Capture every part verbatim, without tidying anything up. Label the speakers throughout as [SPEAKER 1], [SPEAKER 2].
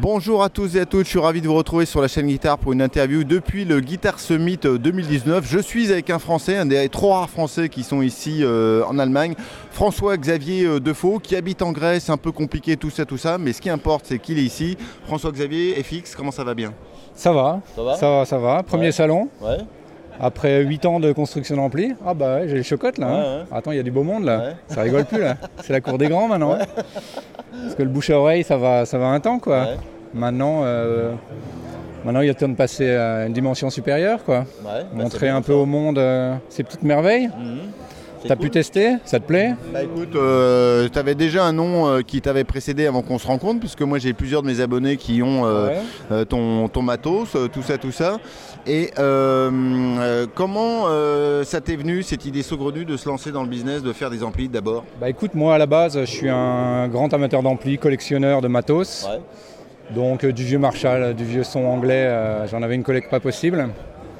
[SPEAKER 1] Bonjour à tous et à toutes, je suis ravi de vous retrouver sur la chaîne Guitare pour une interview depuis le Guitar Summit deux mille dix-neuf. Je suis avec un Français, un des trop rares Français qui sont ici euh, en Allemagne, François-Xavier euh, Defoe, qui habite en Grèce, un peu compliqué tout ça, tout ça, mais ce qui importe c'est qu'il est ici. François-Xavier, F X, comment ça va bien?
[SPEAKER 2] Ça va,
[SPEAKER 3] ça va,
[SPEAKER 2] ça va, ça va. Premier
[SPEAKER 3] ouais.
[SPEAKER 2] salon.
[SPEAKER 3] Ouais.
[SPEAKER 2] Après huit ans de construction d'ampli, ah bah ouais, j'ai les chocottes là.
[SPEAKER 3] Ouais,
[SPEAKER 2] hein.
[SPEAKER 3] ouais.
[SPEAKER 2] Attends, il y a du beau monde là.
[SPEAKER 3] Ouais.
[SPEAKER 2] Ça rigole plus là. C'est la cour des grands maintenant.
[SPEAKER 3] Ouais.
[SPEAKER 2] Parce que le bouche à oreille, ça va, ça va un temps quoi.
[SPEAKER 3] Ouais.
[SPEAKER 2] Maintenant, euh, maintenant, il y a temps de passer à une dimension supérieure quoi.
[SPEAKER 3] Ouais, bah
[SPEAKER 2] Montrer un peu au monde euh, ces petites merveilles.
[SPEAKER 3] Mmh.
[SPEAKER 2] T'as cool. pu tester? Ça te plaît?
[SPEAKER 1] Bah écoute, euh, tu avais déjà un nom euh, qui t'avait précédé avant qu'on se rencontre, puisque moi j'ai plusieurs de mes abonnés qui ont euh,
[SPEAKER 2] ouais.
[SPEAKER 1] euh, ton, ton matos, euh, tout ça, tout ça. Et euh, euh, comment euh, ça t'est venu cette idée saugrenue de se lancer dans le business, de faire des amplis d'abord?
[SPEAKER 2] Bah écoute, moi à la base, je suis un grand amateur d'ampli, collectionneur de matos.
[SPEAKER 3] Ouais.
[SPEAKER 2] Donc euh, du vieux Marshall, du vieux son anglais, euh, j'en avais une collecte pas possible.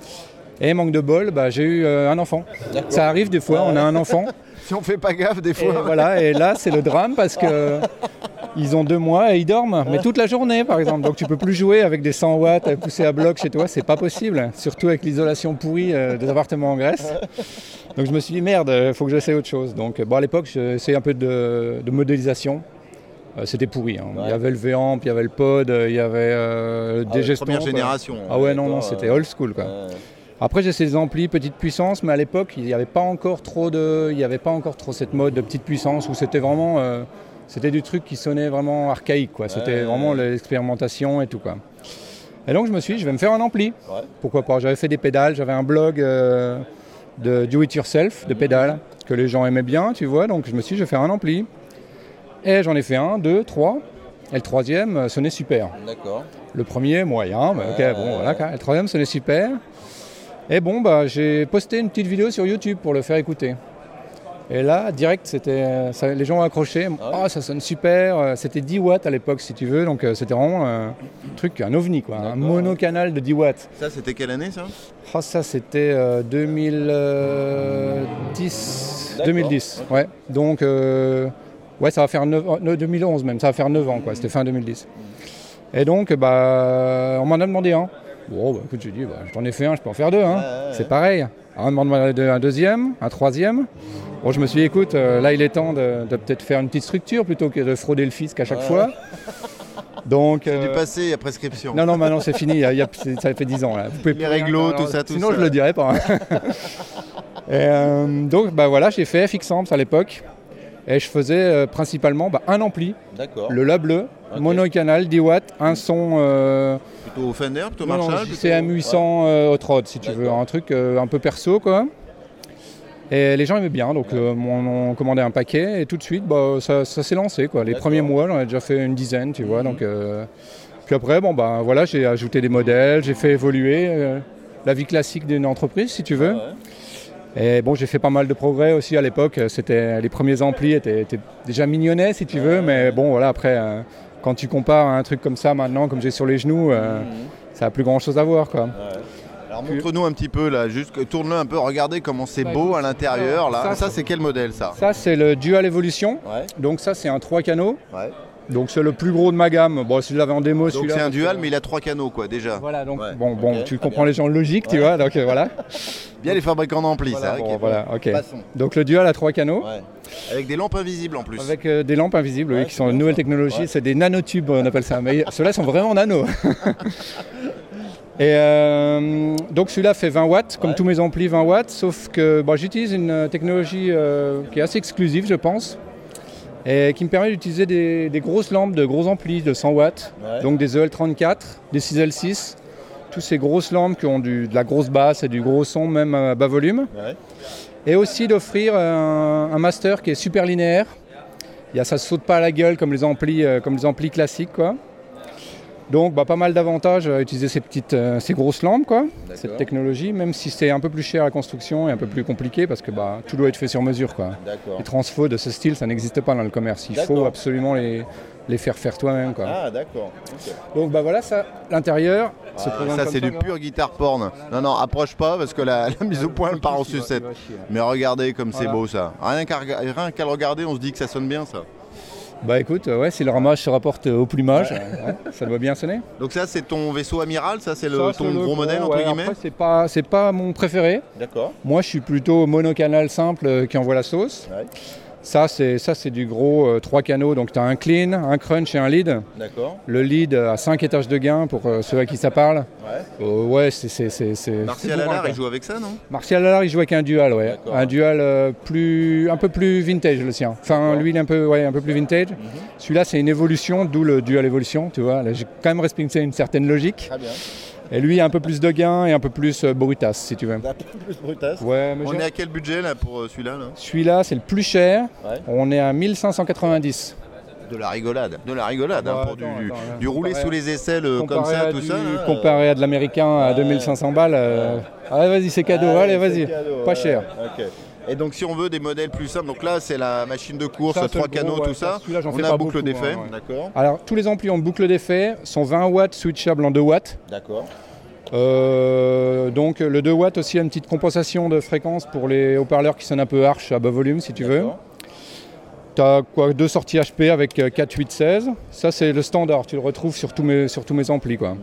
[SPEAKER 2] Et manque de bol, bah, j'ai eu euh, un enfant. Ça arrive des fois, ouais. on a un enfant.
[SPEAKER 1] Si on fait pas gaffe des fois.
[SPEAKER 2] Et voilà, et là c'est le drame parce que ils ont deux mois et ils dorment, mais toute la journée par exemple. Donc tu peux plus jouer avec des cent watts poussés à bloc chez toi, c'est pas possible. Surtout avec l'isolation pourrie euh, des appartements en Grèce. Donc je me suis dit merde, il faut que j'essaie autre chose. Donc bon, à l'époque j'ai essayé un peu de, de modélisation. Euh, c'était pourri. Hein. Ouais. Il y avait le V-Amp, il y avait le pod, il y avait euh,
[SPEAKER 1] ah
[SPEAKER 2] des
[SPEAKER 1] ouais,
[SPEAKER 2] gestons.
[SPEAKER 1] Première génération.
[SPEAKER 2] Ah ouais, non, non, c'était old school quoi. Ouais. Après j'ai ces amplis petite puissance, mais à l'époque il n'y avait pas encore trop de, il y avait pas encore trop cette mode de petite puissance où c'était vraiment, euh, c'était du truc qui sonnait vraiment archaïque quoi. C'était ouais, vraiment ouais. l'expérimentation et tout quoi. Et donc je me suis dit je vais me faire un ampli. Ouais. Pourquoi pas? J'avais fait des pédales, j'avais un blog euh, de do it yourself de pédales que les gens aimaient bien, tu vois. Donc je me suis dit je vais faire un ampli. Et j'en ai fait un, deux, trois. Et le troisième euh, sonnait super.
[SPEAKER 3] D'accord. Le
[SPEAKER 2] premier moyen, mais ok bon voilà. Le troisième sonnait super. Et bon, bah, j'ai posté une petite vidéo sur YouTube pour le faire écouter. Et là, direct, c'était, ça, les gens ont accroché. Ah, ouais. oh, ça sonne super. C'était dix watts à l'époque, si tu veux. Donc, c'était vraiment un truc, un ovni, quoi. D'accord. Un monocanal de dix watts.
[SPEAKER 1] Ça, c'était quelle année, ça?
[SPEAKER 2] oh, Ça, c'était euh, deux mille dix. deux mille dix, okay. Ouais. Donc, euh, ouais, ça va faire neuf, deux mille onze même. Ça va faire neuf ans, quoi. C'était fin deux mille dix. Et donc, bah, on m'en a demandé un. Bon, bah, écoute, j'ai dit, bah, j'en ai fait un, je peux en faire deux, hein. ouais, ouais, c'est ouais. pareil. Alors, on m'a demandé un deuxième, un troisième. Bon, je me suis dit, écoute, euh, là, il est temps de, de peut-être faire une petite structure plutôt que de frauder le fisc à chaque ouais. fois. Donc,
[SPEAKER 1] c'est
[SPEAKER 2] euh...
[SPEAKER 1] du passé à prescription.
[SPEAKER 2] Non, non, maintenant c'est fini, il y a, il y a, ça fait dix ans. Là. Vous pouvez
[SPEAKER 1] les réglos, tout ça, tout
[SPEAKER 2] sinon,
[SPEAKER 1] ça.
[SPEAKER 2] Sinon, je le dirais pas. Hein. Et, euh, donc, bah, voilà, j'ai fait F X Amps à l'époque. Et je faisais euh, principalement bah, un ampli, le La Bleu, okay. monocanal, dix watts, un son... Euh,
[SPEAKER 1] plutôt Fender, plutôt Marshall?
[SPEAKER 2] C'est un huit cents ouais. euh, Hot Rod, si tu veux, un truc euh, un peu perso, quoi. Et les gens aimaient bien, donc euh, on, on commandait un paquet, et tout de suite, bah, ça, ça s'est lancé, quoi. Les premiers mois, j'en ai déjà fait une dizaine, tu vois, mm-hmm. donc... Euh, puis après, bon, bah, voilà, j'ai ajouté des modèles, j'ai fait évoluer euh, la vie classique d'une entreprise, si tu veux. Ah ouais. Et bon, j'ai fait pas mal de progrès aussi à l'époque. C'était, les premiers amplis étaient, étaient déjà mignonnets, si tu veux. Mais bon, voilà, après, euh, quand tu compares un truc comme ça maintenant, comme j'ai sur les genoux, euh, mmh. ça n'a plus grand-chose à voir, quoi.
[SPEAKER 1] Ouais. Alors montre-nous un petit peu, là, juste tourne-le un peu, regardez comment c'est bah, beau à l'intérieur. Là. Ça, ça c'est quel modèle, ça?
[SPEAKER 2] Ça, c'est le Dual Evolution. Ouais. Donc ça, c'est un trois canaux. Ouais. Donc c'est le plus gros de ma gamme. Bon, si je l'avais en démo, celui-là.
[SPEAKER 1] Donc c'est un dual, mais il a trois canaux, quoi, déjà.
[SPEAKER 2] Voilà, donc ouais. bon, bon, okay. tu comprends les gens logiques, ouais. tu vois. Donc euh, voilà.
[SPEAKER 1] Bien les fabricants d'ampli,
[SPEAKER 2] voilà,
[SPEAKER 1] ça.
[SPEAKER 2] Bon,
[SPEAKER 1] okay,
[SPEAKER 2] voilà,
[SPEAKER 1] bon.
[SPEAKER 2] ok. Donc le dual a trois canaux.
[SPEAKER 1] Ouais. Avec des lampes invisibles en plus.
[SPEAKER 2] Avec euh, des lampes invisibles, ouais, oui, qui sont une nouvelle technologie. Ouais. C'est des nanotubes, on appelle ça. Mais ceux-là sont vraiment nano. Et euh, donc celui-là fait vingt watts, comme ouais. tous mes amplis vingt watts, sauf que bon, j'utilise une technologie euh, qui est assez exclusive, je pense. Et qui me permet d'utiliser des, des grosses lampes de gros amplis de cent watts, ouais. donc des E L trente-quatre, des six L six, toutes ces grosses lampes qui ont du, de la grosse basse et du gros son, même à bas volume. Ouais. Et aussi d'offrir un, un master qui est super linéaire. Il y a, ça ne saute pas à la gueule comme les amplis, euh, comme les amplis classiques, quoi. Donc bah, pas mal d'avantages à utiliser ces, petites, euh, ces grosses lampes, quoi, cette technologie, même si c'est un peu plus cher à la construction et un peu plus compliqué parce que bah, tout doit être fait sur mesure, quoi. Les transfos de ce style, ça n'existe pas dans le commerce. Il faut absolument les, les faire faire toi-même, quoi.
[SPEAKER 1] Ah d'accord. Okay.
[SPEAKER 2] Donc bah, voilà, ça, l'intérieur.
[SPEAKER 1] Ah, ça c'est du pur guitare porn. Non, non, approche pas parce que la, la mise au point elle part en sucette. Mais regardez comme voilà. C'est beau ça. Rien qu'à, rien qu'à le regarder, on se dit que ça sonne bien ça.
[SPEAKER 2] Bah écoute, ouais, si le ramage se rapporte au plumage, ouais. Ouais, ça doit bien sonner.
[SPEAKER 1] Donc ça c'est ton vaisseau amiral, ça c'est le,
[SPEAKER 2] Ça,
[SPEAKER 1] ton
[SPEAKER 2] c'est le
[SPEAKER 1] gros,
[SPEAKER 2] gros
[SPEAKER 1] modèle entre
[SPEAKER 2] ouais,
[SPEAKER 1] guillemets.
[SPEAKER 2] Après c'est pas, c'est pas mon préféré.
[SPEAKER 1] D'accord.
[SPEAKER 2] Moi je suis plutôt monocanal simple euh, qui envoie la sauce. Ouais. Ça c'est, ça c'est du gros euh, trois canaux, donc tu as un clean, un crunch et un lead.
[SPEAKER 1] D'accord.
[SPEAKER 2] Le lead a cinq étages de gain pour euh, ceux à qui ça parle.
[SPEAKER 1] Ouais,
[SPEAKER 2] euh, ouais c'est, c'est, c'est, c'est,
[SPEAKER 1] Martial Allard il joue avec ça non?
[SPEAKER 2] Martial Allard il joue avec un dual, ouais. D'accord. Un dual euh, plus, un peu plus vintage le sien. Enfin lui il est un peu, ouais, un peu plus vintage. Mm-hmm. Celui-là c'est une évolution, d'où le dual évolution, tu vois. Là j'ai quand même respecté une certaine logique. Très bien. Et lui, un peu plus de gain et un peu plus euh, brutasse, si tu veux. Un peu
[SPEAKER 1] plus brutasse.
[SPEAKER 2] Ouais, mais
[SPEAKER 1] on est à quel budget là pour euh, celui-là là?
[SPEAKER 2] Celui-là, c'est le plus cher. Ouais. On est à mille cinq cent quatre-vingt-dix.
[SPEAKER 1] De la rigolade. De la rigolade, ouais, hein, pour attends, du, attends, du, du rouler sous les aisselles comme ça, tout
[SPEAKER 2] du,
[SPEAKER 1] ça. Là,
[SPEAKER 2] comparé euh... à de l'américain à ouais. deux mille cinq cents balles. Euh... Ouais. Ah, vas-y, c'est cadeau. Ah, allez, vas-y. Cadeau, pas ouais. cher.
[SPEAKER 1] Okay. Et donc si on veut des modèles plus simples, donc là c'est la machine de course, ça, trois canaux, gros, ouais, tout ça,
[SPEAKER 2] ça on
[SPEAKER 1] a boucle d'effet.
[SPEAKER 2] Hein, ouais. D'accord. Alors tous les amplis ont boucle d'effet, sont vingt watts switchables en deux watts.
[SPEAKER 1] D'accord.
[SPEAKER 2] Euh, donc le deux watts aussi a une petite compensation de fréquence pour les haut-parleurs qui sonnent un peu harsh à bas volume si tu veux. Tu as quoi, deux sorties H P avec quatre, huit, seize. Ça c'est le standard, tu le retrouves sur tous mes, sur tous mes amplis quoi. Mmh.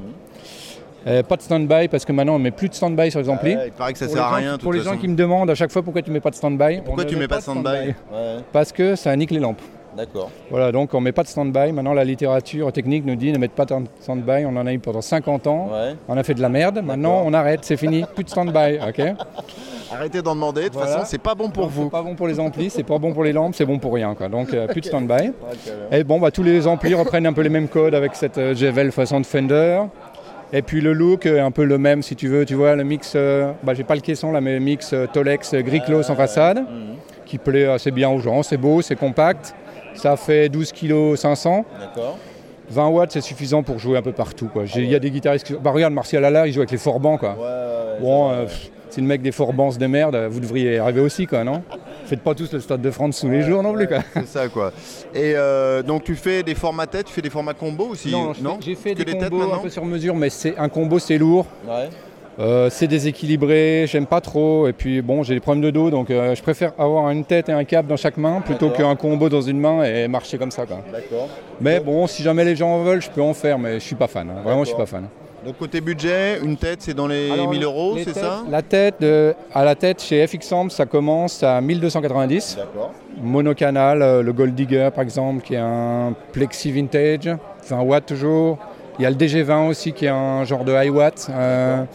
[SPEAKER 2] Euh, pas de stand-by parce que maintenant on met plus de stand-by sur les amplis.
[SPEAKER 1] Ouais, il paraît que ça pour sert à rien.
[SPEAKER 2] Pour les gens qui me demandent à chaque fois pourquoi tu mets pas de stand-by.
[SPEAKER 1] Pourquoi tu mets pas de stand-by, stand-by
[SPEAKER 2] ouais. Parce que ça nique les lampes.
[SPEAKER 1] D'accord.
[SPEAKER 2] Voilà, donc on ne met pas de stand-by. Maintenant, la littérature technique nous dit ne mettre pas de stand-by. On en a eu pendant cinquante ans. Ouais. On a fait de la merde. Maintenant, on arrête, c'est fini. Plus de stand-by. Okay.
[SPEAKER 1] Arrêtez d'en demander. De toute voilà. façon, c'est pas bon pour
[SPEAKER 2] donc,
[SPEAKER 1] vous.
[SPEAKER 2] C'est pas bon pour les amplis, c'est pas bon pour les lampes, c'est bon pour rien. Quoi. Donc, euh, plus de stand-by. Et bon, bah, tous les amplis reprennent un peu les mêmes codes avec cette euh, G V L façon de Fender. Et puis le look est un peu le même, si tu veux. Tu vois, le mix, euh, bah, j'ai pas le caisson là, mais le mix euh, Tolex Gris-Clos en façade, mmh. qui plaît assez bien aux gens. C'est beau, c'est compact. Ça fait douze kilos cinq cents. D'accord. vingt watts, c'est suffisant pour jouer un peu partout. Il ah ouais. y a des guitaristes qui... Bah regarde, Martial Allard, il joue avec les forbans. Quoi. Ouais, ouais, bon, euh, c'est le mec des forbans de merde, vous devriez arriver aussi, quoi, non? Faites pas tous le Stade de France tous les jours non plus. Quoi.
[SPEAKER 1] C'est ça, quoi. Et euh, donc tu fais des formats tête, tu fais des formats combo aussi?
[SPEAKER 2] Non, non j'ai fait que des combos un peu sur mesure, mais c'est un combo, c'est lourd. Ouais. Euh, c'est déséquilibré, j'aime pas trop, et puis bon, j'ai des problèmes de dos, donc euh, je préfère avoir une tête et un câble dans chaque main plutôt D'accord. qu'un combo dans une main et marcher comme ça. Quoi. D'accord. Mais bon, si jamais les gens en veulent, je peux en faire, mais je suis pas fan. Hein. Vraiment, je suis pas fan.
[SPEAKER 1] Donc côté budget, une tête c'est dans les Alors, mille euros, c'est têtes, ça?
[SPEAKER 2] La tête, de, à la tête chez F X Amp, ça commence à mille deux cent quatre-vingt-dix. D'accord. Monocanal, euh, le Gold Digger par exemple, qui est un Plexi Vintage, vingt watts toujours. Il y a le D G vingt aussi qui est un genre de high watt. Euh,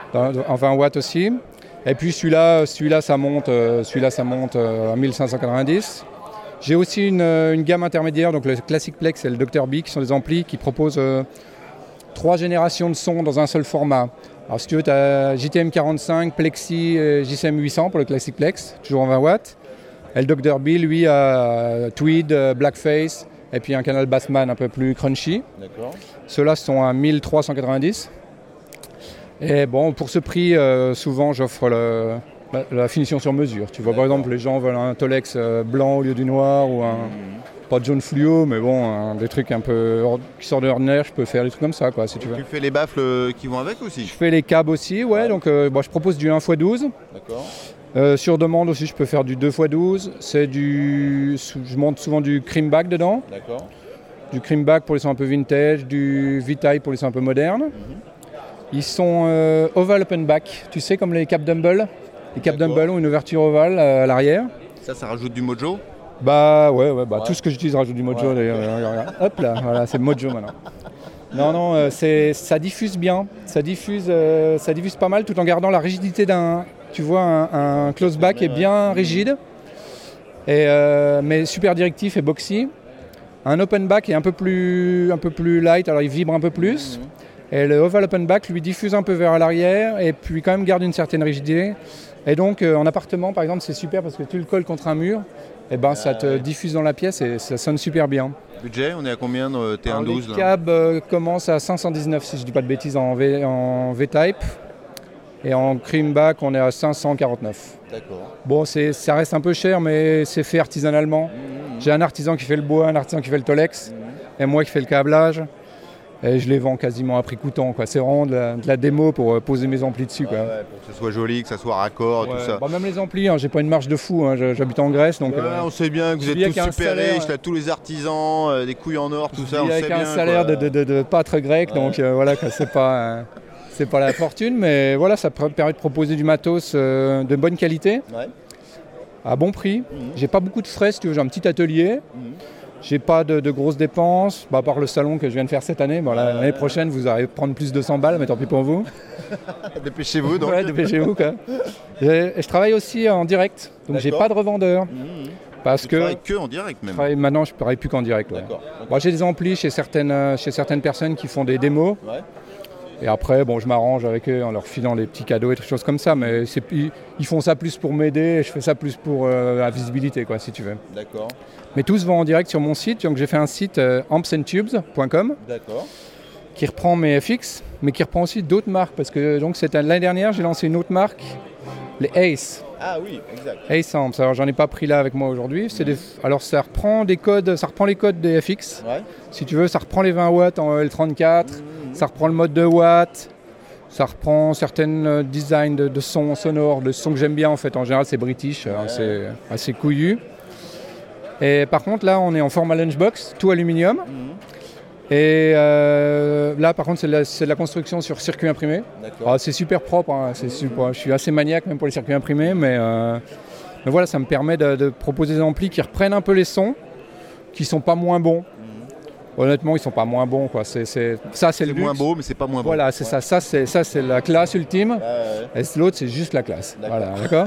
[SPEAKER 2] en vingt watts aussi. Et puis celui-là, celui-là ça monte, celui-là ça monte à mille cinq cent quatre-vingt-dix. J'ai aussi une, une gamme intermédiaire, donc le Classic Plex et le docteur B, qui sont des amplis qui proposent euh, trois générations de son dans un seul format. Alors si tu veux, tu as J T M quarante-cinq, Plexi et J C M huit cents pour le Classic Plex, toujours en vingt watts. Et le docteur B, lui, a Tweed, Blackface, et puis un canal Bassman un peu plus crunchy. D'accord. Ceux-là sont à mille trois cent quatre-vingt-dix. Et bon, pour ce prix, euh, souvent j'offre le, la, la finition sur mesure. Tu vois, D'accord. Par exemple, les gens veulent un Tolex euh, blanc au lieu du noir, ou un, mmh. pas de jaune fluo, mais bon, un, des trucs un peu or, qui sortent de l'ordinaire, je peux faire des trucs comme ça, quoi, si tu veux.
[SPEAKER 1] Tu fais les baffles qui vont avec aussi? Je
[SPEAKER 2] fais les câbles aussi, ouais, ouais. Donc euh, bon, je propose du un fois douze. D'accord. Euh, sur demande aussi, je peux faire du deux fois douze. C'est du, je monte souvent du creamback dedans. D'accord. Du creamback pour les sons un peu vintage, du V-Type pour les sons un peu modernes. Mmh. Ils sont euh, oval open back, tu sais, comme les Cap Dumble. Les Cap Dumble ont une ouverture ovale euh, à l'arrière.
[SPEAKER 1] Ça, ça rajoute du mojo?
[SPEAKER 2] Bah ouais, ouais, bah ouais. Tout ce que j'utilise rajoute du mojo ouais. D'ailleurs. Hop là, voilà, c'est mojo maintenant. Non, non, euh, c'est, ça diffuse bien, ça diffuse, euh, ça diffuse pas mal tout en gardant la rigidité d'un, tu vois, un, un close back est bien rigide, et, euh, mais super directif et boxy. Un open back est un peu plus, un peu plus light, alors il vibre un peu plus. Mmh. Et le oval open back lui diffuse un peu vers l'arrière et puis quand même garde une certaine rigidité. Et donc euh, en appartement par exemple c'est super parce que tu le colles contre un mur, et ben, euh, ça te ouais. diffuse dans la pièce et ça sonne super bien.
[SPEAKER 1] Budget, on est à combien de T un douze?
[SPEAKER 2] Le cab euh, commence à cinq cent dix-neuf si je ne dis pas de bêtises en, v, en V-Type. Et en creamback on est à cinq cent quarante-neuf. D'accord. Bon, c'est, ça reste un peu cher mais c'est fait artisanalement. Mmh, mmh. J'ai un artisan qui fait le bois, un artisan qui fait le Tolex mmh. et moi qui fais le câblage. Et je les vends quasiment à prix coûtant, quoi. C'est vraiment de la, de la démo pour euh, poser mes amplis dessus, quoi.
[SPEAKER 1] Ouais, ouais, pour que ce soit joli, que ça soit raccord,
[SPEAKER 2] Ouais.
[SPEAKER 1] tout ça.
[SPEAKER 2] Bah, même les amplis, hein, j'ai pas une marge de fou, hein. J'habite en Grèce, donc...
[SPEAKER 1] Ouais,
[SPEAKER 2] euh,
[SPEAKER 1] on sait bien que vous
[SPEAKER 2] je
[SPEAKER 1] êtes
[SPEAKER 2] vis
[SPEAKER 1] tous
[SPEAKER 2] avec un
[SPEAKER 1] super
[SPEAKER 2] salaire,
[SPEAKER 1] riches,
[SPEAKER 2] ouais.
[SPEAKER 1] là, tous les artisans, euh, des couilles en or, tout ça, on
[SPEAKER 2] avec
[SPEAKER 1] sait bien.
[SPEAKER 2] un salaire
[SPEAKER 1] quoi.
[SPEAKER 2] de, de, de, de pâtre grec,
[SPEAKER 1] Ouais.
[SPEAKER 2] donc euh, voilà, quoi, c'est pas, euh, c'est pas la fortune, mais voilà, ça pr- permet de proposer du matos euh, de bonne qualité,
[SPEAKER 1] Ouais.
[SPEAKER 2] à bon prix.
[SPEAKER 1] Mhm.
[SPEAKER 2] J'ai pas beaucoup de frais, si tu veux, j'ai un petit atelier.
[SPEAKER 1] Mhm.
[SPEAKER 2] J'ai pas de, de grosses dépenses, bah, à part le salon que je viens de faire cette année. Bon, là,
[SPEAKER 1] Ouais.
[SPEAKER 2] l'année prochaine, vous allez prendre plus de cent balles, mais tant pis pour vous.
[SPEAKER 1] Dépêchez-vous donc.
[SPEAKER 2] Ouais, dépêchez-vous, quoi. Et, et je travaille aussi en direct, donc j'ai
[SPEAKER 1] D'accord.
[SPEAKER 2] pas de revendeur.
[SPEAKER 1] Mhm.
[SPEAKER 2] Parce
[SPEAKER 1] Tu
[SPEAKER 2] que
[SPEAKER 1] travailles que en direct
[SPEAKER 2] je
[SPEAKER 1] même.
[SPEAKER 2] travaille, maintenant, je travaille plus qu'en direct. Ouais.
[SPEAKER 1] D'accord.
[SPEAKER 2] Bon, j'ai des amplis chez certaines, euh, chez certaines personnes qui font des démos.
[SPEAKER 1] Ouais.
[SPEAKER 2] Et après, bon, je m'arrange avec eux en leur filant des petits cadeaux et des choses comme ça. Mais c'est, ils, ils font ça plus pour m'aider et je fais ça plus pour euh, la visibilité, quoi, si tu veux.
[SPEAKER 1] D'accord.
[SPEAKER 2] Mais tout se vend en direct sur mon site. Donc j'ai fait un site euh, amps and tubes point com
[SPEAKER 1] D'accord.
[SPEAKER 2] qui reprend mes F X, mais qui reprend aussi d'autres marques. Parce que donc, c'était, l'année dernière, j'ai lancé une autre marque, les Ace.
[SPEAKER 1] Ah oui, exact.
[SPEAKER 2] Ace Amps. Alors j'en ai pas pris là avec moi aujourd'hui. C'est des, alors ça reprend des codes, ça reprend les codes des F X.
[SPEAKER 1] Ouais.
[SPEAKER 2] Si tu veux, ça reprend les vingt watts en L trente-quatre,
[SPEAKER 1] Mhm.
[SPEAKER 2] ça reprend le mode deux watts, ça reprend certains euh, designs de, de sons sonores, de sons que j'aime bien en fait. En général, c'est british, hein, c'est assez couillu. Et par contre, là, on est en format lunchbox, tout aluminium.
[SPEAKER 1] Mhm.
[SPEAKER 2] Et euh, là, par contre, c'est de, la, c'est de la construction sur circuit imprimé.
[SPEAKER 1] D'accord.
[SPEAKER 2] Ah, c'est super propre, hein, c'est super, je suis assez maniaque même pour les circuits imprimés, mais, euh, mais voilà, ça me permet de, de proposer des amplis qui reprennent un peu les sons, qui sont pas moins bons. Honnêtement, ils sont pas moins bons, quoi. C'est, c'est, ça, c'est le
[SPEAKER 1] C'est moins
[SPEAKER 2] luxe.
[SPEAKER 1] beau, mais c'est pas moins beau.
[SPEAKER 2] Voilà, c'est
[SPEAKER 1] Ouais.
[SPEAKER 2] ça. Ça, c'est, ça, c'est la classe ultime.
[SPEAKER 1] Ouais, ouais.
[SPEAKER 2] Et l'autre, c'est juste la classe.
[SPEAKER 1] D'accord.
[SPEAKER 2] Voilà, d'accord.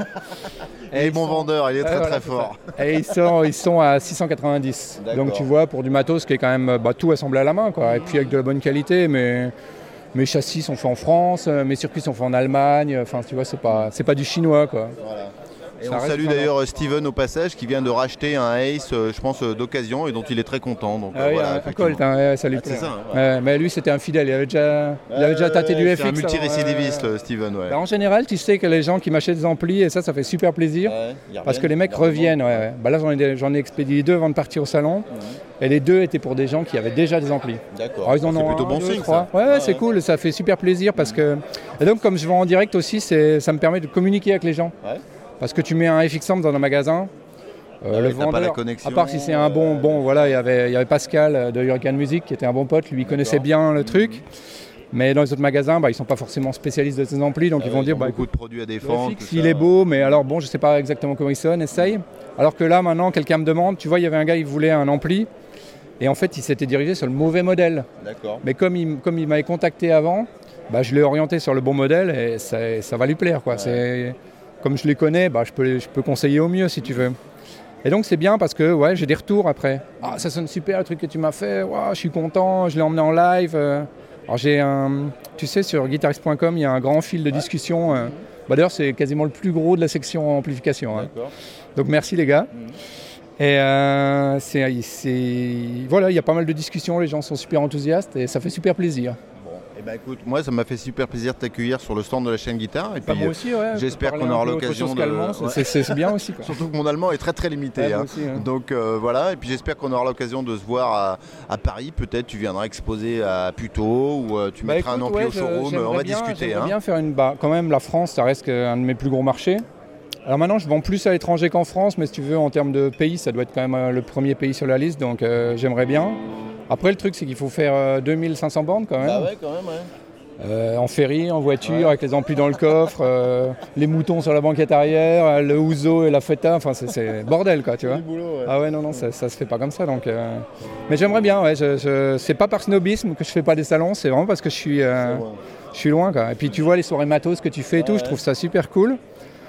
[SPEAKER 1] Et
[SPEAKER 2] ils
[SPEAKER 1] bon
[SPEAKER 2] sont-
[SPEAKER 1] vendeur, il est
[SPEAKER 2] Ouais,
[SPEAKER 1] très
[SPEAKER 2] voilà,
[SPEAKER 1] très
[SPEAKER 2] c'est
[SPEAKER 1] fort.
[SPEAKER 2] ça. Et ils sont, ils sont à six cent quatre-vingt-dix.
[SPEAKER 1] D'accord.
[SPEAKER 2] Donc tu vois, pour du matos qui est quand même bah, tout assemblé à la main, quoi. Et puis avec de la bonne qualité, mais mes châssis sont faits en France, euh, mes circuits sont faits en Allemagne. Enfin, tu vois, c'est pas, c'est pas du chinois, quoi.
[SPEAKER 1] Voilà. Et
[SPEAKER 2] Ça
[SPEAKER 1] on
[SPEAKER 2] reste
[SPEAKER 1] salue
[SPEAKER 2] vraiment-
[SPEAKER 1] d'ailleurs Steven au passage qui vient de racheter un Ace, euh, je pense, euh, d'occasion et dont il est très content. Donc,
[SPEAKER 2] Ah
[SPEAKER 1] euh,
[SPEAKER 2] oui,
[SPEAKER 1] voilà,
[SPEAKER 2] un- un
[SPEAKER 1] effectivement.
[SPEAKER 2] Colt, hein, ouais, ça lui
[SPEAKER 1] Ah, c'est
[SPEAKER 2] plaît.
[SPEAKER 1] ça, ouais.
[SPEAKER 2] Ouais, mais lui, c'était un fidèle. Il avait déjà, il avait déjà tâté
[SPEAKER 1] Ouais,
[SPEAKER 2] du
[SPEAKER 1] c'est
[SPEAKER 2] F X.
[SPEAKER 1] un
[SPEAKER 2] alors,
[SPEAKER 1] multirécidiviste,
[SPEAKER 2] euh,
[SPEAKER 1] euh, Steven. Ouais.
[SPEAKER 2] bah, en général, tu sais que les gens qui m'achètent des amplis, et ça, ça fait super plaisir.
[SPEAKER 1] Ouais, ils
[SPEAKER 2] Parce que
[SPEAKER 1] reviennent,
[SPEAKER 2] les mecs
[SPEAKER 1] ils reviennent.
[SPEAKER 2] reviennent. Ouais, ouais. Bah là, j'en ai, j'en ai expédié deux avant de partir au salon.
[SPEAKER 1] Mhm.
[SPEAKER 2] Et les deux étaient pour des gens qui avaient déjà des amplis.
[SPEAKER 1] D'accord.
[SPEAKER 2] Alors, ils en
[SPEAKER 1] C'est
[SPEAKER 2] ont
[SPEAKER 1] plutôt
[SPEAKER 2] un,
[SPEAKER 1] bon
[SPEAKER 2] deux,
[SPEAKER 1] signe.
[SPEAKER 2] trois.
[SPEAKER 1] ça.
[SPEAKER 2] Ouais, ouais, c'est cool, ça fait super plaisir parce que. Et donc, comme je vends en direct aussi, c'est, ça me permet de communiquer avec les gens.
[SPEAKER 1] Ouais.
[SPEAKER 2] Parce que tu mets un F X Amp dans un magasin, euh,
[SPEAKER 1] Ah
[SPEAKER 2] le
[SPEAKER 1] ouais, t'as pas
[SPEAKER 2] vendeur,
[SPEAKER 1] la connexion,
[SPEAKER 2] à part si c'est un bon,
[SPEAKER 1] euh,
[SPEAKER 2] bon, voilà, il y avait, il y avait Pascal euh, de Hurricane Music qui était un bon pote, lui il connaissait bien le truc. Mais dans les autres magasins, bah, ils sont pas forcément spécialistes de ces amplis, donc
[SPEAKER 1] Ah
[SPEAKER 2] ils
[SPEAKER 1] ouais,
[SPEAKER 2] vont dire,
[SPEAKER 1] ont
[SPEAKER 2] bah,
[SPEAKER 1] beaucoup
[SPEAKER 2] écoute,
[SPEAKER 1] de produits à
[SPEAKER 2] le
[SPEAKER 1] défendre.
[SPEAKER 2] F X,
[SPEAKER 1] tout
[SPEAKER 2] il
[SPEAKER 1] ça.
[SPEAKER 2] est beau, mais alors bon, je sais pas exactement comment il sonne, essaye. Alors que là, maintenant, quelqu'un me demande, tu vois, il y avait un gars, il voulait un ampli, et en fait, il s'était dirigé sur le mauvais modèle.
[SPEAKER 1] D'accord.
[SPEAKER 2] Mais comme il, comme il m'avait contacté avant, bah, je l'ai orienté sur le bon modèle, et ça, ça va lui plaire, quoi.
[SPEAKER 1] Ouais.
[SPEAKER 2] C'est, comme je les connais, bah, je, peux, les- je peux conseiller au mieux, si tu veux. Et donc, c'est bien parce que ouais, j'ai des retours après. Ah, ça sonne super, le truc que tu m'as fait, Ouah, je suis content, je l'ai emmené en live. euh. Alors, j'ai un, tu sais, sur guitarist point com, il y a un grand fil de discussion. euh. Bah, d'ailleurs, c'est quasiment le plus gros de la section amplification, hein.
[SPEAKER 1] D'accord.
[SPEAKER 2] Donc, merci les gars.
[SPEAKER 1] Mhm.
[SPEAKER 2] Et euh, c'est, c'est- voilà, il y a pas mal de discussions, les gens sont super enthousiastes et ça fait super plaisir.
[SPEAKER 1] Bon, eh ben écoute, moi ça m'a fait super plaisir de t'accueillir sur le stand de la chaîne Guitare. Et
[SPEAKER 2] Bah,
[SPEAKER 1] puis,
[SPEAKER 2] moi aussi, ouais.
[SPEAKER 1] j'espère
[SPEAKER 2] parler
[SPEAKER 1] qu'on
[SPEAKER 2] un
[SPEAKER 1] aura
[SPEAKER 2] peu autre
[SPEAKER 1] l'occasion
[SPEAKER 2] chose
[SPEAKER 1] de-
[SPEAKER 2] qu'allemand, c'est-
[SPEAKER 1] ouais.
[SPEAKER 2] c'est, c'est bien aussi, quoi.
[SPEAKER 1] surtout que mon allemand est très très limité.
[SPEAKER 2] Ouais, moi
[SPEAKER 1] hein.
[SPEAKER 2] aussi, hein.
[SPEAKER 1] Donc euh, voilà, et puis j'espère qu'on aura l'occasion de se voir à, à Paris. Peut-être tu viendras exposer à Puteaux ou euh, tu
[SPEAKER 2] Bah,
[SPEAKER 1] mettras
[SPEAKER 2] écoute,
[SPEAKER 1] un ampli
[SPEAKER 2] ouais,
[SPEAKER 1] au
[SPEAKER 2] je-
[SPEAKER 1] showroom. On
[SPEAKER 2] j'aimerais
[SPEAKER 1] va
[SPEAKER 2] bien-
[SPEAKER 1] discuter.
[SPEAKER 2] J'aimerais
[SPEAKER 1] Hein.
[SPEAKER 2] bien faire une. Bah, quand même, la France, ça reste un de mes plus gros marchés. Alors maintenant, je vends plus à l'étranger qu'en France, mais si tu veux, en termes de pays, ça doit être quand même euh, le premier pays sur la liste, donc euh, j'aimerais bien. Après, le truc, c'est qu'il faut faire euh, deux mille cinq cents bornes quand même.
[SPEAKER 1] Bah ouais, quand même. Ouais.
[SPEAKER 2] Euh, en ferry, en voiture,
[SPEAKER 1] Ouais.
[SPEAKER 2] avec les amplis dans le coffre, euh, les moutons sur la banquette arrière, euh, le ouzo et la feta, enfin c'est, c'est bordel quoi, tu vois.
[SPEAKER 1] Du boulot, ouais.
[SPEAKER 2] Ah ouais, non, non, ça, ça se fait pas comme ça. Donc, euh, mais j'aimerais bien, ouais, je, je... c'est pas par snobisme que je fais pas des salons, c'est vraiment parce que je suis, euh,
[SPEAKER 1] C'est loin.
[SPEAKER 2] je suis loin. Quoi. Et puis tu vois les soirées matos que tu fais et tout,
[SPEAKER 1] Ouais.
[SPEAKER 2] je trouve ça super cool.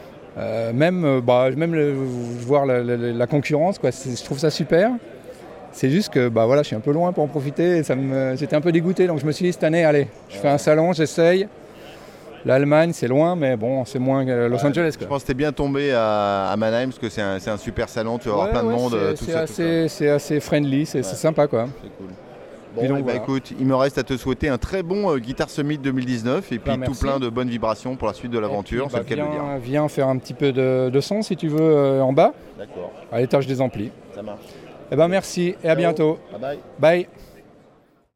[SPEAKER 2] Euh, même euh, bah, même le, voir la, la- la concurrence, quoi, c'est- je trouve ça super. C'est juste que bah, voilà, je suis un peu loin pour en profiter et ça me, j'étais un peu dégoûté. Donc je me suis dit cette année, allez, je fais un salon, j'essaye. L'Allemagne, c'est loin, mais bon, c'est moins que Los Angeles.
[SPEAKER 1] Je
[SPEAKER 2] Quoi.
[SPEAKER 1] pense que t'es bien tombé à, à Mannheim parce que c'est un, c'est un super salon, tu vas avoir
[SPEAKER 2] Ouais,
[SPEAKER 1] plein de
[SPEAKER 2] ouais,
[SPEAKER 1] monde,
[SPEAKER 2] c'est,
[SPEAKER 1] euh, tout
[SPEAKER 2] c'est
[SPEAKER 1] ça, tout
[SPEAKER 2] assez, c'est assez friendly, c'est, c'est sympa quoi.
[SPEAKER 1] ça. C'est cool. Bon,
[SPEAKER 2] Puis donc,
[SPEAKER 1] eh ben,
[SPEAKER 2] voilà.
[SPEAKER 1] écoute, il me reste à te souhaiter un très bon euh, Guitar Summit deux mille dix-neuf et puis
[SPEAKER 2] Ben,
[SPEAKER 1] tout
[SPEAKER 2] merci.
[SPEAKER 1] plein de bonnes vibrations pour la suite de l'aventure,
[SPEAKER 2] Et puis,
[SPEAKER 1] c'est le cas de le dire.
[SPEAKER 2] bah, viens, viens faire un petit peu de, de son si tu veux euh, en bas,
[SPEAKER 1] D'accord,
[SPEAKER 2] à l'étage des amplis.
[SPEAKER 1] ça marche.
[SPEAKER 2] Eh ben merci et à bientôt.
[SPEAKER 1] Bye bye.
[SPEAKER 2] Bye.